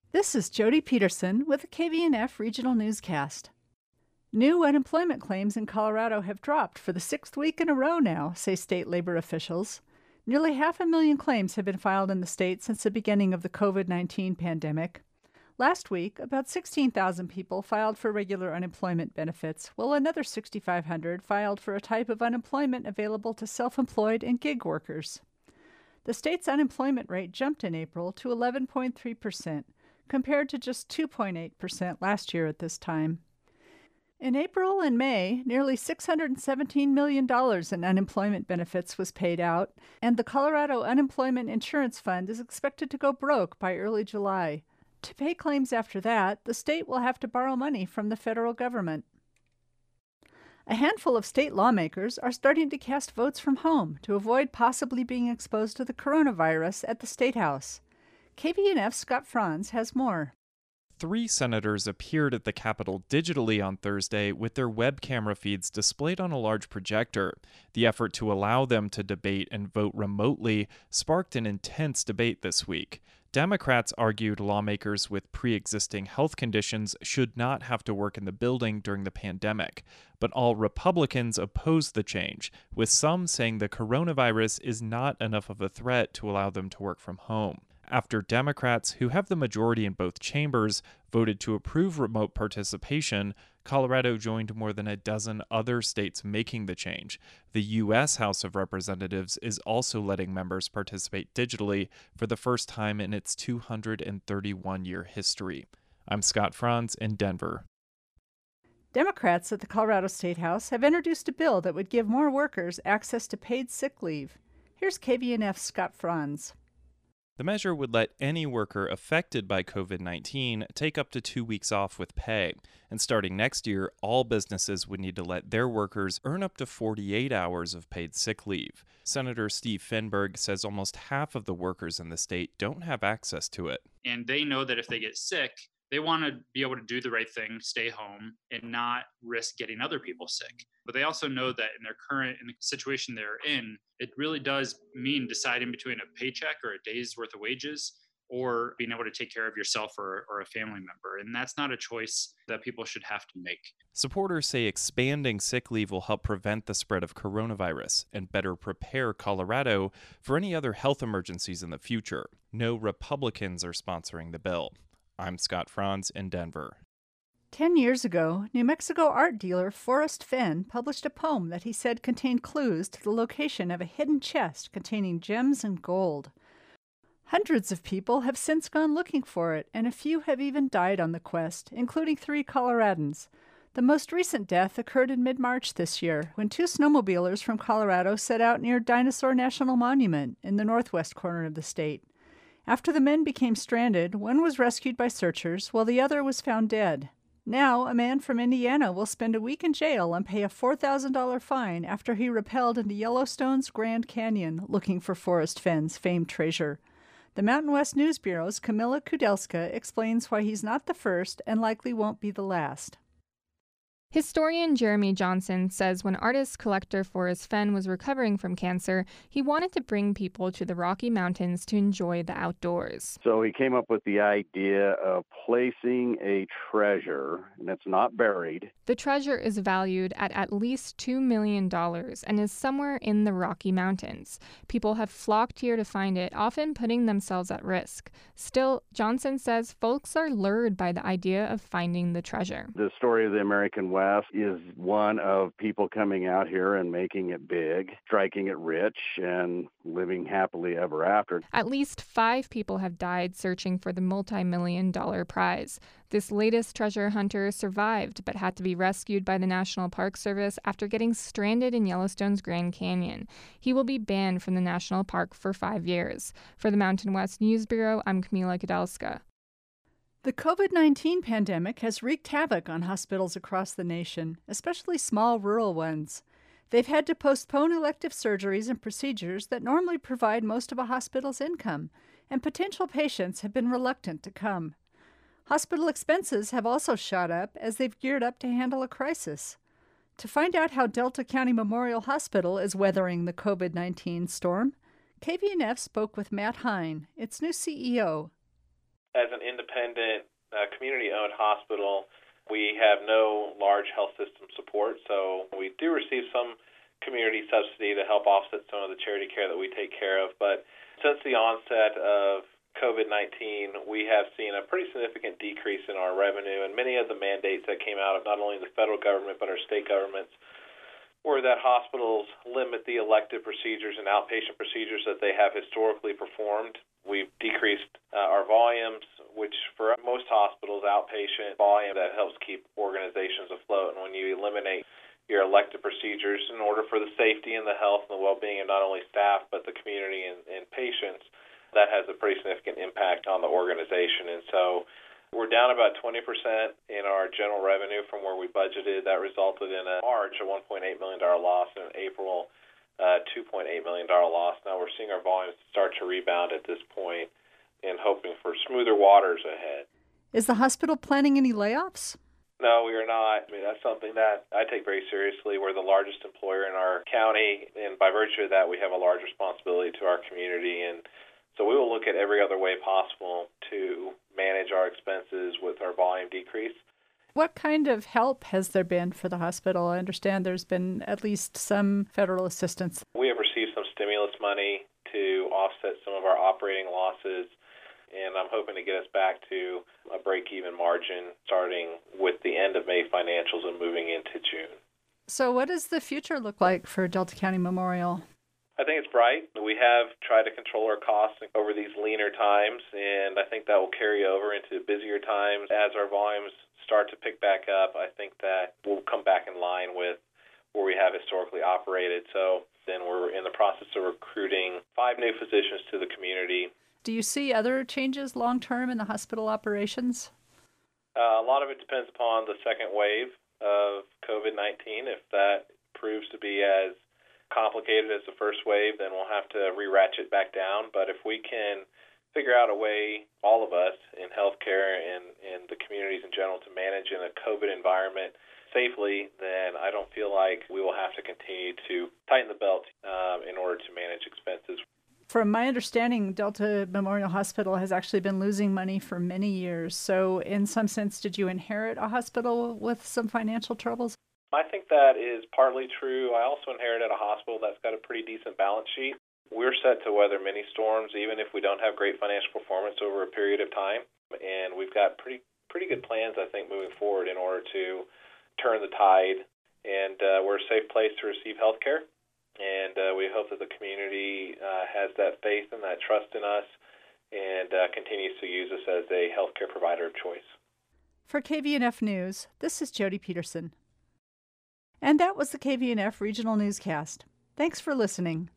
This is Jody Peterson with the KVNF Regional Newscast. New unemployment claims in Colorado have dropped for the sixth week in a row now, say state labor officials. Nearly 500,000 claims have been filed in the state since the beginning of the COVID-19 pandemic. Last week, about 16,000 people filed for regular unemployment benefits, while another 6,500 filed for a type of unemployment available to self-employed and gig workers. The state's unemployment rate jumped in April to 11.3%, compared to just 2.8% last year at this time. In April and May, nearly $617 million in unemployment benefits was paid out, and the Colorado Unemployment Insurance Fund is expected to go broke by early July. To pay claims after that, the state will have to borrow money from the federal government. A handful of state lawmakers are starting to cast votes from home to avoid possibly being exposed to the coronavirus at the State House. KVNF's Scott Franz has more. 3 senators appeared at the Capitol digitally on Thursday with their web camera feeds displayed on a large projector. The effort to allow them to debate and vote remotely sparked an intense debate this week. Democrats argued lawmakers with pre-existing health conditions should not have to work in the building during the pandemic. But all Republicans opposed the change, with some saying the coronavirus is not enough of a threat to allow them to work from home. After Democrats, who have the majority in both chambers, voted to approve remote participation, Colorado joined more than a dozen other states making the change. The U.S. House of Representatives is also letting members participate digitally for the first time in its 231-year history. I'm Scott Franz in Denver. Democrats at the Colorado State House have introduced a bill that would give more workers access to paid sick leave. Here's KVNF's Scott Franz. The measure would let any worker affected by COVID-19 take up to 2 weeks off with pay. And starting next year, all businesses would need to let their workers earn up to 48 hours of paid sick leave. Senator Steve Fenberg says almost half of the workers in the state don't have access to it. And they know that if they get sick, they want to be able to do the right thing, stay home, and not risk getting other people sick. But they also know that in the situation they're in, it really does mean deciding between a paycheck or a day's worth of wages or being able to take care of yourself or a family member. And that's not a choice that people should have to make. Supporters say expanding sick leave will help prevent the spread of coronavirus and better prepare Colorado for any other health emergencies in the future. No Republicans are sponsoring the bill. I'm Scott Franz in Denver. 10 years ago, New Mexico art dealer Forrest Fenn published a poem that he said contained clues to the location of a hidden chest containing gems and gold. Hundreds of people have since gone looking for it, and a few have even died on the quest, including 3 Coloradans. The most recent death occurred in mid-March this year, when 2 snowmobilers from Colorado set out near Dinosaur National Monument in the northwest corner of the state. After the men became stranded, one was rescued by searchers, while the other was found dead. Now, a man from Indiana will spend a week in jail and pay a $4,000 fine after he rappelled into Yellowstone's Grand Canyon looking for Forrest Fenn's famed treasure. The Mountain West News Bureau's Camilla Kudelska explains why he's not the first and likely won't be the last. Historian Jeremy Johnson says when artist-collector Forrest Fenn was recovering from cancer, he wanted to bring people to the Rocky Mountains to enjoy the outdoors. So he came up with the idea of placing a treasure, and it's not buried. The treasure is valued at least $2 million and is somewhere in the Rocky Mountains. People have flocked here to find it, often putting themselves at risk. Still, Johnson says folks are lured by the idea of finding the treasure. The story of the American West is one of people coming out here and making it big, striking it rich, and living happily ever after. At least 5 people have died searching for the multi-million-dollar prize. This latest treasure hunter survived but had to be rescued by the National Park Service after getting stranded in Yellowstone's Grand Canyon. He will be banned from the national park for 5 years. For the Mountain West News Bureau, I'm Camila Kudelska. The COVID-19 pandemic has wreaked havoc on hospitals across the nation, especially small rural ones. They've had to postpone elective surgeries and procedures that normally provide most of a hospital's income, and potential patients have been reluctant to come. Hospital expenses have also shot up as they've geared up to handle a crisis. To find out how Delta County Memorial Hospital is weathering the COVID-19 storm, KVNF spoke with Matt Hein, its new CEO. As an independent, community-owned hospital, we have no large health system support, so we do receive some community subsidy to help offset some of the charity care that we take care of. But since the onset of COVID-19, we have seen a pretty significant decrease in our revenue, and many of the mandates that came out of not only the federal government but our state governments were that hospitals limit the elective procedures and outpatient procedures that they have historically performed. We've decreased our volumes, which for most hospitals, outpatient volume that helps keep organizations afloat. And when you eliminate your elective procedures in order for the safety and the health and the well-being of not only staff but the community and patients, that has a pretty significant impact on the organization. And so we're down about 20% in our general revenue from where we budgeted. That resulted in a March, a $1.8 million loss, and in April, $2.8 million loss. Now we're seeing our volumes start to rebound at this point and hoping for smoother waters ahead. Is the hospital planning any layoffs? No, we are not. I mean, that's something that I take very seriously. We're the largest employer in our county, and by virtue of that, we have a large responsibility to our community. And so we will look at every other way possible to manage our expenses with our volume decrease. What kind of help has there been for the hospital? I understand there's been at least some federal assistance. We have received some stimulus money to offset some of our operating losses, and I'm hoping to get us back to a break-even margin starting with the end of May financials and moving into June. So what does the future look like for Delta County Memorial? I think it's bright. We have tried to control our costs over these leaner times, and I think that will carry over into busier times. As our volumes start to pick back up, I think that we'll come back in line with where we have historically operated. So then we're in the process of recruiting 5 new physicians to the community. Do you see other changes long-term in the hospital operations? A lot of it depends upon the second wave of COVID-19. If that proves to be as complicated as the first wave, then we'll have to re-ratchet back down. But if we can figure out a way, all of us in healthcare and the communities in general, to manage in a COVID environment safely, then I don't feel like we will have to continue to tighten the belt in order to manage expenses. From my understanding, Delta Memorial Hospital has actually been losing money for many years. So in some sense, did you inherit a hospital with some financial troubles? I think that is partly true. I also inherited a hospital that's got a pretty decent balance sheet. We're set to weather many storms, even if we don't have great financial performance over a period of time. And we've got pretty good plans, I think, moving forward in order to turn the tide. And we're a safe place to receive health care. And we hope that the community has that faith and that trust in us and continues to use us as a healthcare provider of choice. For KVNF News, this is Jody Peterson. And that was the KVNF Regional Newscast. Thanks for listening.